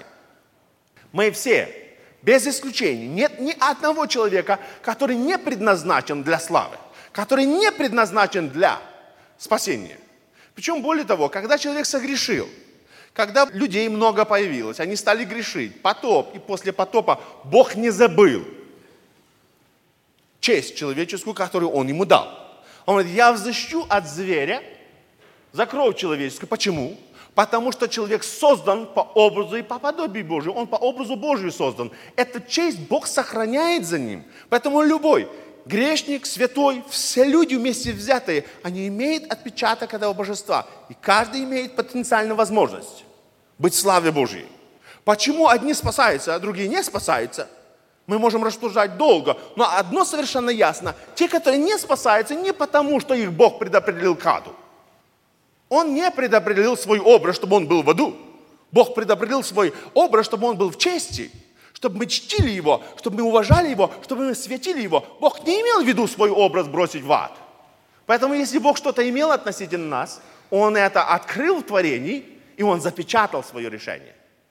Мы все, без исключения, нет ни одного человека, который не предназначен для славы, который не предназначен для спасения. Причем, более того, когда человек согрешил, когда людей много появилось, они стали грешить, потоп, и после потопа Бог не забыл честь человеческую, которую Он ему дал. Он говорит, я взыщу от зверя за кровь человеческую. Почему? Потому что человек создан по образу и по подобию Божию. Он по образу Божию создан. Эту честь Бог сохраняет за ним. Поэтому любой грешник, святой, все люди вместе взятые, они имеют отпечаток этого божества. И каждый имеет потенциальную возможность быть в славе Божьей. Почему одни спасаются, а другие не спасаются? Мы можем рассуждать долго, но одно совершенно ясно. Те, которые не спасаются, не потому, что их Бог предопределил к аду. Он не предопределил свой образ, чтобы он был в аду. Бог предопределил свой образ, чтобы он был в чести, чтобы мы чтили его, чтобы мы уважали его, чтобы мы светили его. Бог не имел в виду свой образ бросить в ад. Поэтому если Бог что-то имел относительно нас, Он это открыл в творении, и Он запечатал свое решение.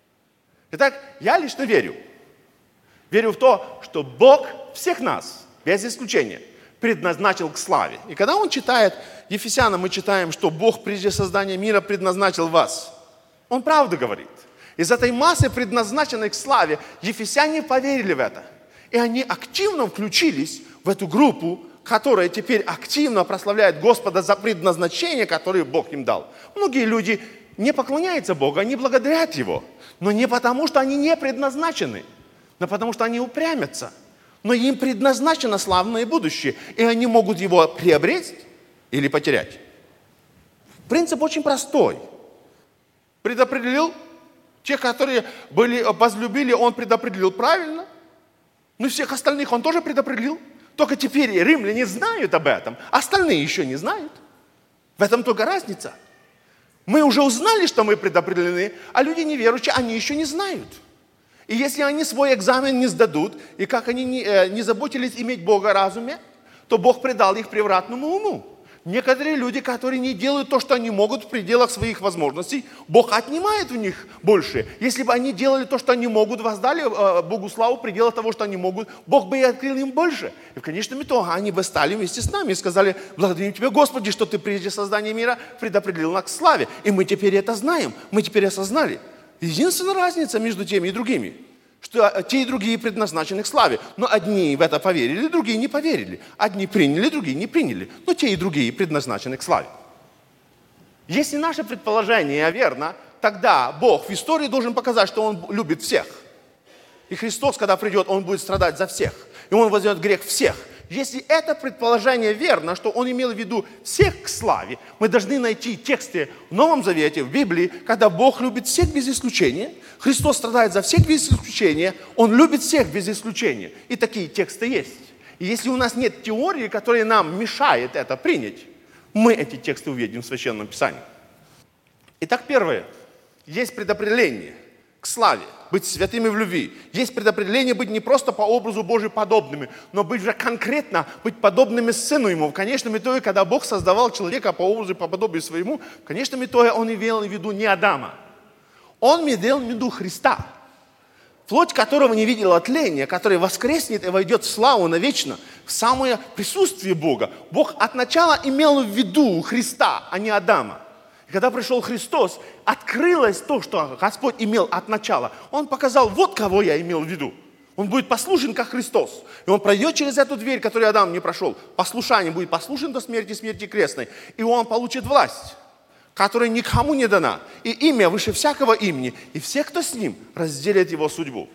Итак, я лично верю. Верю в то, что Бог всех нас, без исключения, предназначил к славе. И когда он читает Ефесянам, мы читаем, что Бог прежде создания мира предназначил вас. Он правду говорит. Из этой массы, предназначенной к славе, ефесяне поверили в это. И они активно включились в эту группу, которая теперь активно прославляет Господа за предназначение, которое Бог им дал. Многие люди не поклоняются Богу, они благодарят Его. Но не потому, что они не предназначены, но потому, что они упрямятся. Но им предназначено славное будущее, и они могут его приобрести или потерять. Принцип очень простой. Предопределил тех, которые были, возлюбили, он предопределил правильно. Но всех остальных он тоже предопределил. Только теперь римляне знают об этом, остальные еще не знают. В этом только разница. Мы уже узнали, что мы предопределены, а люди неверующие, они еще не знают. И если они свой экзамен не сдадут, и как они не, э, не заботились иметь Бога разуме, то Бог предал их превратному уму. Некоторые люди, которые не делают то, что они могут в пределах своих возможностей, Бог отнимает у них больше. Если бы они делали то, что они могут, воздали э, Богу славу в пределах того, что они могут, Бог бы и открыл им больше. И в конечном итоге они бы стали вместе с нами и сказали: благодарим Тебя, Господи, что Ты прежде создания мира предопределил нас к славе. И мы теперь это знаем, мы теперь осознали. Единственная разница между теми и другими, что те и другие предназначены к славе. Но одни в это поверили, другие не поверили. Одни приняли, другие не приняли. Но те и другие предназначены к славе. Если наше предположение верно, тогда Бог в истории должен показать, что Он любит всех. И Христос, когда придет, Он будет страдать за всех. И Он возьмет грех всех. Если это предположение верно, что Он имел в виду всех к славе, мы должны найти тексты в Новом Завете, в Библии, когда Бог любит всех без исключения, Христос страдает за всех без исключения, Он любит всех без исключения. И такие тексты есть. И если у нас нет теории, которая нам мешает это принять, мы эти тексты увидим в Священном Писании. Итак, первое. Есть предопределение к славе, быть святыми в любви. Есть предопределение быть не просто по образу Божию подобными, но быть же конкретно, быть подобными Сыну Ему. В конечном итоге, когда Бог создавал человека по образу и по подобию своему, в конечном итоге Он имел в виду не Адама. Он имел в виду Христа, плоть которого не видела тления, который воскреснет и войдет в славу навечно, в самое присутствие Бога. Бог от начала имел в виду Христа, а не Адама. И когда пришел Христос, открылось то, что Господь имел от начала. Он показал: вот кого я имел в виду. Он будет послушен, как Христос. И он пройдет через эту дверь, которую Адам не прошел. Послушание будет послушен до смерти, смерти крестной. И он получит власть, которая никому не дана. И имя выше всякого имени. И все, кто с ним, разделят его судьбу.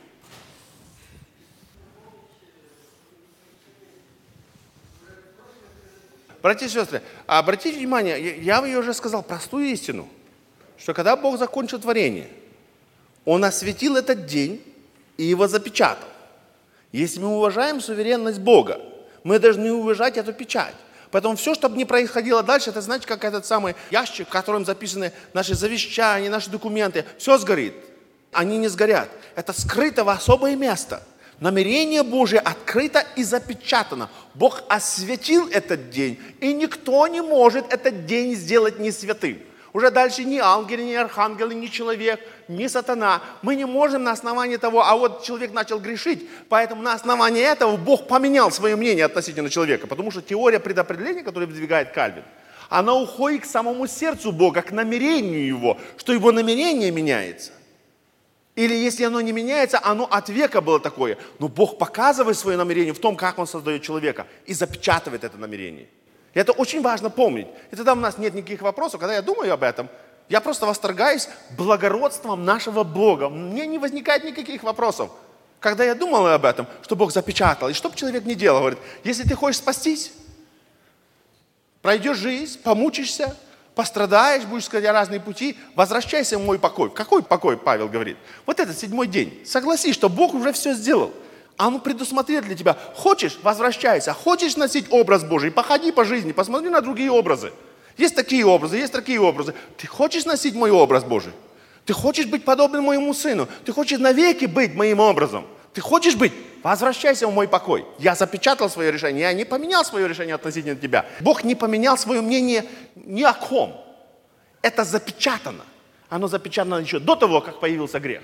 Братья и сестры, обратите внимание, я вам уже сказал простую истину, что когда Бог закончил творение, Он осветил этот день и его запечатал. Если мы уважаем суверенность Бога, мы должны уважать эту печать. Поэтому все, что бы ни происходило дальше, это, знаете, как этот самый ящик, в котором записаны наши завещания, наши документы, все сгорит. Они не сгорят. Это скрыто в особое место. Намерение Божие открыто и запечатано. Бог осветил этот день, и никто не может этот день сделать не святым. Уже дальше ни ангелы, ни архангелы, ни человек, ни сатана. Мы не можем на основании того, а вот человек начал грешить, поэтому на основании этого Бог поменял свое мнение относительно человека. Потому что теория предопределения, которую выдвигает Кальвин, она уходит к самому сердцу Бога, к намерению Его, что Его намерение меняется. Или если оно не меняется, оно от века было такое. Но Бог показывает свое намерение в том, как Он создает человека, и запечатывает это намерение. И это очень важно помнить. И тогда у нас нет никаких вопросов. Когда я думаю об этом, Я просто восторгаюсь благородством нашего Бога. У меня не возникает никаких вопросов. Когда я думал об этом, что Бог запечатал, и что бы человек ни делал, говорит, если ты хочешь спастись, пройдешь жизнь, помучишься, пострадаешь, будешь искать разные пути, возвращайся в мой покой. Какой покой, Павел говорит? Вот этот седьмой день. Согласись, что Бог уже все сделал. Он предусмотрел для тебя. Хочешь, возвращайся. Хочешь носить образ Божий, походи по жизни, посмотри на другие образы. Есть такие образы, есть такие образы. Ты хочешь носить мой образ Божий? Ты хочешь быть подобным моему сыну? Ты хочешь навеки быть моим образом? Ты хочешь быть? Возвращайся в мой покой. Я запечатал свое решение, я не поменял свое решение относительно тебя. Бог не поменял свое мнение ни о ком. Это запечатано. Оно запечатано еще до того, как появился грех.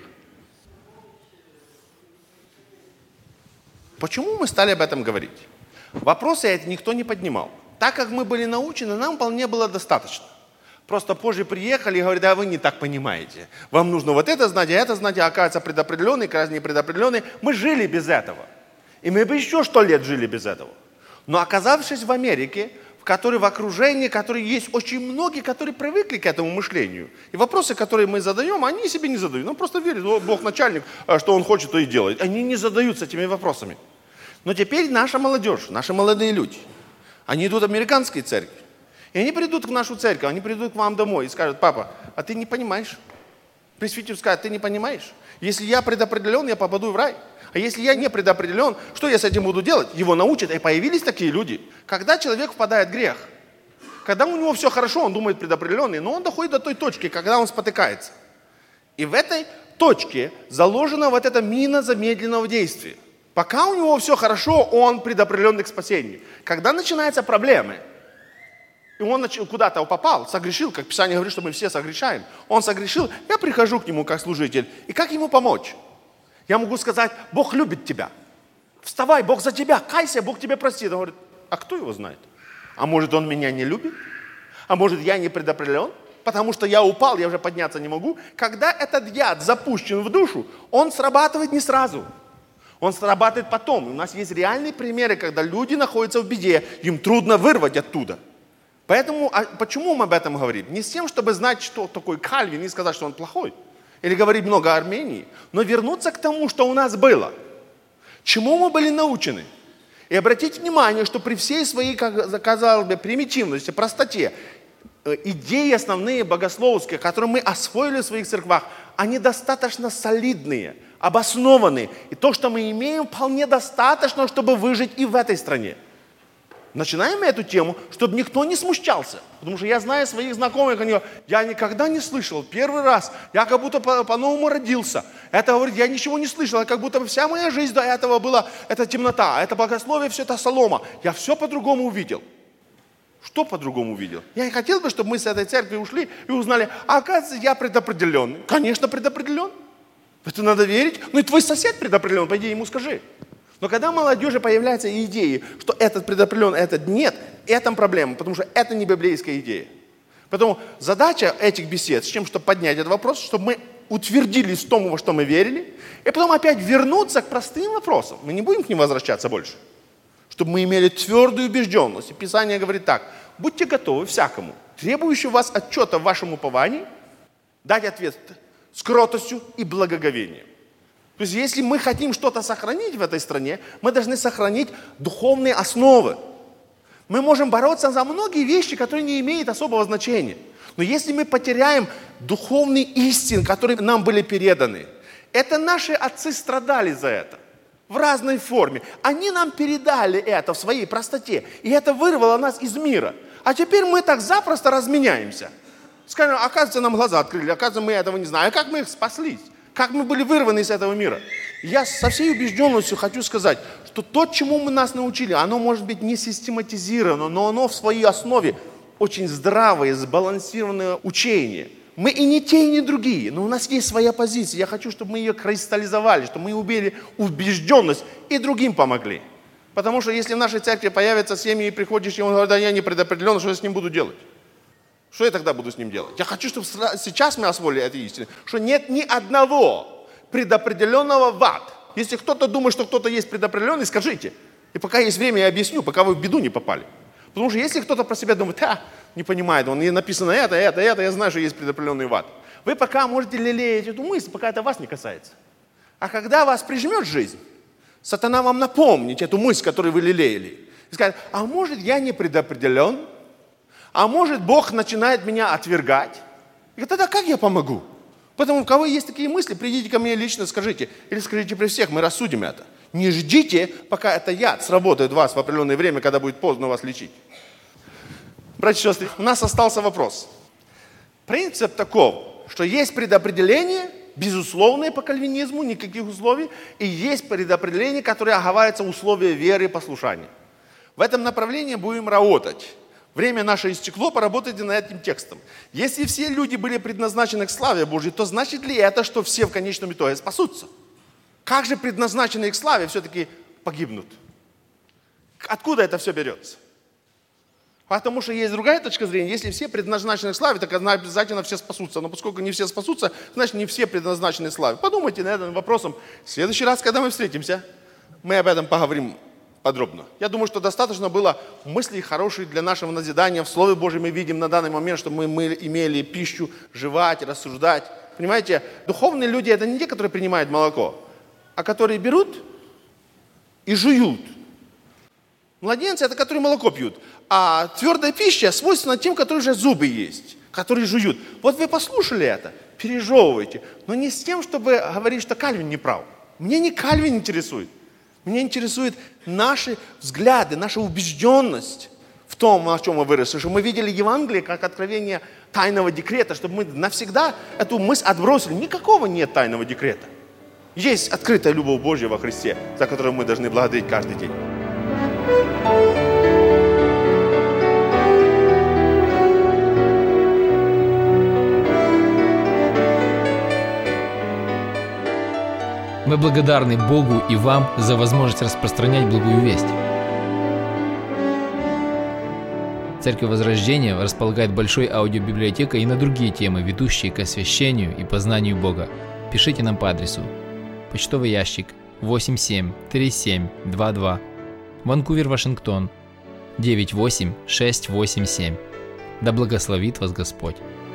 Почему мы стали об этом говорить? Вопросы эти никто не поднимал. Так как мы были научены, нам вполне было достаточно. Просто позже приехали и говорят, да вы не так понимаете. Вам нужно вот это знать, а это знать, а оказывается предопределенный, оказывается непредопределенный. Мы жили без этого. И мы бы еще сто лет жили без этого. Но оказавшись в Америке, в которой в окружении, в которой есть очень многие, которые привыкли к этому мышлению. И вопросы, которые мы задаем, они себе не задают. Ну просто верят, ну, Бог начальник, что Он хочет, то и делает. Они не задаются этими вопросами. Но теперь наша молодежь, наши молодые люди, они идут в американской церкви. И они придут в нашу церковь, они придут к вам домой и скажут, папа, а ты не понимаешь. Пресвитер скажет, ты не понимаешь. Если я предопределен, я попаду в рай. А если я не предопределен, что я с этим буду делать? Его научат. И появились такие люди. Когда человек впадает в грех, когда у него все хорошо, он думает предопределенный, но он доходит до той точки, когда он спотыкается. И в этой точке заложена вот эта мина замедленного действия. Пока у него все хорошо, он предопределенный к спасению. Когда начинаются проблемы, и он куда-то попал, согрешил, как Писание говорит, что мы все согрешаем. Он согрешил, я прихожу к нему как служитель. И как ему помочь? Я могу сказать, Бог любит тебя. Вставай, Бог за тебя, кайся, Бог тебя простит. Он говорит, а кто его знает? А может, он меня не любит? А может, я не предопределен? Потому что я упал, я уже подняться не могу. Когда этот яд запущен в душу, он срабатывает не сразу. Он срабатывает потом. У нас есть реальные примеры, когда люди находятся в беде, им трудно вырвать оттуда. Поэтому, а почему мы об этом говорим? Не с тем, чтобы знать, что такой Кальвин и сказать, что он плохой. Или говорить много о Армении. Но вернуться к тому, что у нас было. Чему мы были научены. И обратите внимание, что при всей своей, как казалось бы, примитивности, простоте, идеи основные богословские, которые мы освоили в своих церквах, они достаточно солидные, обоснованные. И то, что мы имеем, вполне достаточно, чтобы выжить и в этой стране. Начинаем эту тему, чтобы никто не смущался. Потому что я знаю своих знакомых, они говорят, я никогда не слышал, первый раз, я как будто по-новому родился. Это, говорит, я ничего не слышал, как будто вся моя жизнь до этого была, это темнота, это богословие, все это солома. Я все по-другому увидел. Что по-другому увидел? Я и хотел бы, чтобы мы с этой церкви ушли и узнали, а оказывается, я предопределенный. Конечно, предопределен. В это надо верить. Ну и твой сосед предопределен, пойди ему скажи. Но когда у молодежи появляются идеи, что этот предопределен, этот нет, это проблема, потому что это не библейская идея. Поэтому задача этих бесед, с чем, чтобы поднять этот вопрос, чтобы мы утвердились в том, во что мы верили, и потом опять вернуться к простым вопросам. Мы не будем к ним возвращаться больше. Чтобы мы имели твердую убежденность. И Писание говорит так, будьте готовы всякому, требующему вас отчета в вашем уповании, дать ответ с кротостью и благоговением. То есть, если мы хотим что-то сохранить в этой стране, мы должны сохранить духовные основы. Мы можем бороться за многие вещи, которые не имеют особого значения. Но если мы потеряем духовные истины, которые нам были переданы, это наши отцы страдали за это в разной форме. Они нам передали это в своей простоте, и это вырвало нас из мира. А теперь мы так запросто разменяемся. Скажем, оказывается, нам глаза открыли, оказывается, мы этого не знаем. А как мы их спаслись? Как мы были вырваны из этого мира. Я со всей убежденностью хочу сказать, что то, чему мы нас научили, оно может быть не систематизировано, но оно в своей основе очень здравое, сбалансированное учение. Мы и не те, и не другие, но у нас есть своя позиция. Я хочу, чтобы мы ее кристаллизовали, чтобы мы убили убежденность и другим помогли. Потому что если в нашей церкви появятся семьи, и приходишь, и он говорит, да я не предопределен, что я с ним буду делать? Что я тогда буду с ним делать? Я хочу, чтобы сейчас мы освоили эту истину, что нет ни одного предопределенного в ад. Если кто-то думает, что кто-то есть предопределенный, скажите. И пока есть время, я объясню, пока вы в беду не попали. Потому что если кто-то про себя думает, а, не понимает, он, и написано это, это, это, я знаю, что есть предопределенный ад. Вы пока можете лелеять эту мысль, пока это вас не касается. А когда вас прижмет жизнь, сатана вам напомнит эту мысль, которую вы лелеяли. И скажет, а может я не предопределен? А может Бог начинает меня отвергать? И тогда как я помогу? Поэтому у кого есть такие мысли, придите ко мне лично, скажите. Или скажите при всех, мы рассудим это. Не ждите, пока это яд сработает в вас в определенное время, когда будет поздно вас лечить. Братья и сестры, у нас остался вопрос. Принцип таков, что есть предопределение, безусловное по кальвинизму, никаких условий, и есть предопределение, которое оговаривается условия веры и послушания. В этом направлении будем работать. Время наше истекло, поработайте над этим текстом. Если все люди были предназначены к славе Божьей, то значит ли это, что все в конечном итоге спасутся? Как же предназначенные к славе все-таки погибнут? Откуда это все берется? Потому что есть другая точка зрения. Если все предназначены к славе, так обязательно все спасутся. Но поскольку не все спасутся, значит не все предназначены к славе. Подумайте над этим вопросом. В следующий раз, когда мы встретимся, мы об этом поговорим подробно. Я думаю, что достаточно было мыслей хороших для нашего назидания. В Слове Божьем мы видим на данный момент, что мы, мы имели пищу жевать, рассуждать. Понимаете, духовные люди – это не те, которые принимают молоко, а которые берут и жуют. Младенцы – это которые молоко пьют. А твердая пища свойственна тем, которые уже зубы есть, которые жуют. Вот вы послушали это, пережевывайте. Но не с тем, чтобы говорить, что Кальвин не прав. Мне не Кальвин интересует. Меня интересуют наши взгляды, наша убежденность в том, о чем мы выросли. Чтобы мы видели Евангелие как откровение тайного декрета, чтобы мы навсегда эту мысль отбросили. Никакого нет тайного декрета. Есть открытая любовь Божья во Христе, за которую мы должны благодарить каждый день. Мы благодарны Богу и вам за возможность распространять благую весть. Церковь Возрождения располагает большой аудиобиблиотекой и на другие темы, ведущие к освящению и познанию Бога. Пишите нам по адресу: почтовый ящик восемь семь три семь два два, Ванкувер, Вашингтон девять восемь шесть восемь семь. Да благословит вас Господь!